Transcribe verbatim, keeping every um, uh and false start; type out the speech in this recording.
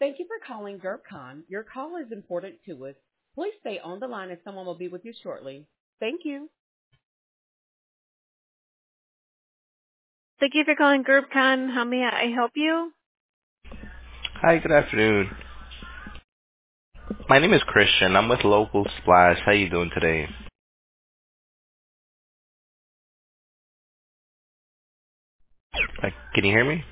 Thank you for calling GurbCon. Your call is important to us. Please stay on the line and someone will be with you shortly. Thank you. Thank you for calling GurbCon. How may I help you? Hi, good afternoon. My name is Christian. I'm with Local Splash. How you doing today? Uh, can you hear me?